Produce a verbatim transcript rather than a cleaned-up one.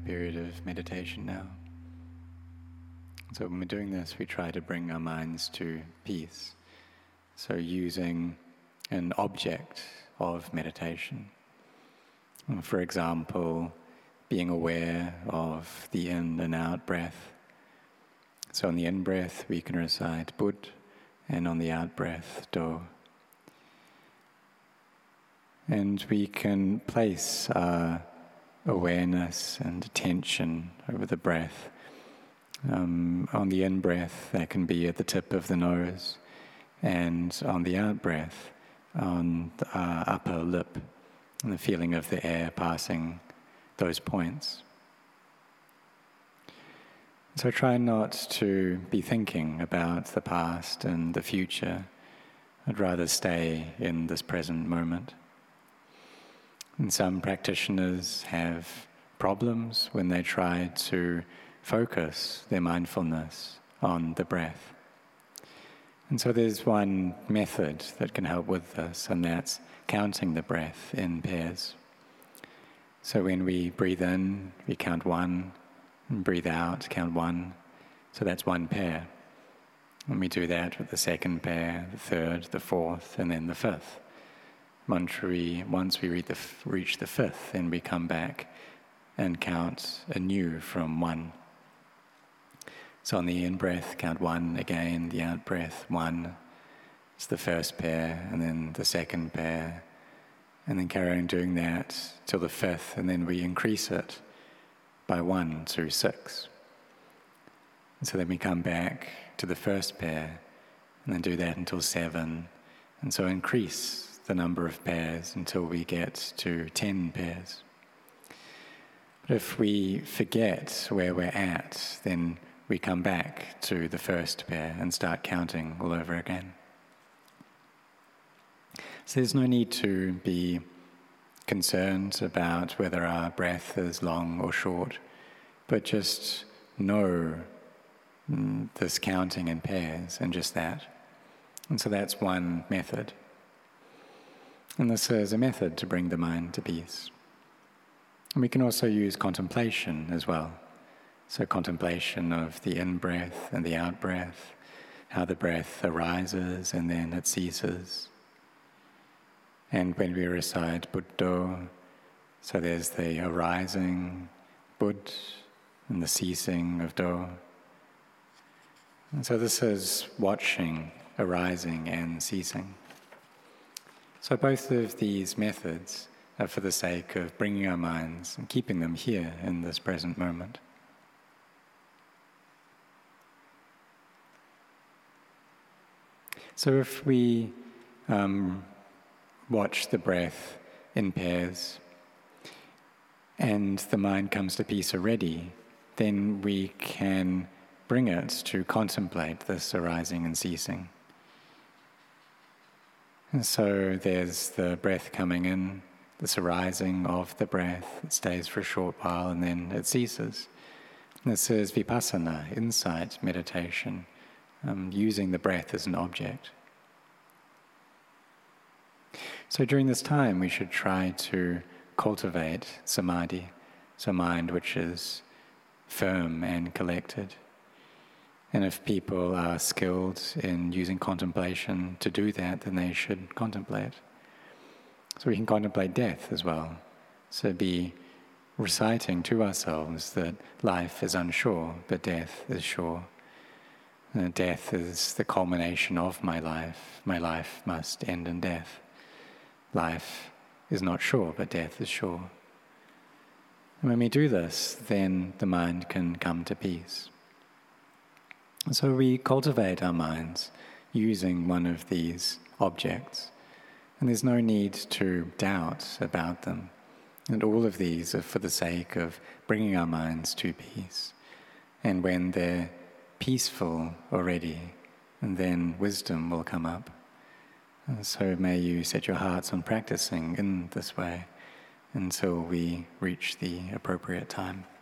period of meditation now. So when we're doing this, we try to bring our minds to peace. So using an object of meditation. For example, being aware of the in and out breath. So on the in breath, we can recite Bud, and on the out breath, Do. And we can place our awareness and attention over the breath. Um, on the in-breath, that can be at the tip of the nose, and on the out-breath, on the uh, upper lip, and the feeling of the air passing those points. So try not to be thinking about the past and the future. I'd rather stay in this present moment. And some practitioners have problems when they try to focus their mindfulness on the breath. And so there's one method that can help with this, and that's counting the breath in pairs. So when we breathe in, we count one, and breathe out, count one. So that's one pair. And we do that with the second pair, the third, the fourth, and then the fifth. Once we, once we reach the, reach the fifth, then we come back and count anew from one. So on the in-breath, count one again, the out-breath, one. It's the first pair, and then the second pair, and then carry on doing that till the fifth, and then we increase it by one to six. And so then we come back to the first pair, and then do that until seven, and so increase the number of pairs until we get to ten pairs. But if we forget where we're at, then we come back to the first pair and start counting all over again. So there's no need to be concerned about whether our breath is long or short, but just know mm, this counting in pairs and just that. And so that's one method. And this is a method to bring the mind to peace. And we can also use contemplation as well. So contemplation of the in-breath and the out-breath, how the breath arises and then it ceases. And when we recite Buddho, so there's the arising Bud and the ceasing of Do. And so this is watching arising and ceasing. So both of these methods are for the sake of bringing our minds and keeping them here in this present moment. So if we um, watch the breath in pairs and the mind comes to peace already, then we can bring it to contemplate this arising and ceasing. And so there's the breath coming in, this arising of the breath. It stays for a short while and then it ceases. This is vipassana, insight meditation, um, using the breath as an object. So during this time, we should try to cultivate samadhi, so mind which is firm and collected. And if people are skilled in using contemplation to do that, then they should contemplate. So we can contemplate death as well. So be reciting to ourselves that life is unsure, but death is sure. And death is the culmination of my life. My life must end in death. Life is not sure, but death is sure. And when we do this, then the mind can come to peace. So we cultivate our minds using one of these objects, and there's no need to doubt about them. And all of these are for the sake of bringing our minds to peace. And when they're peaceful already, and then wisdom will come up. And so may you set your hearts on practicing in this way until we reach the appropriate time.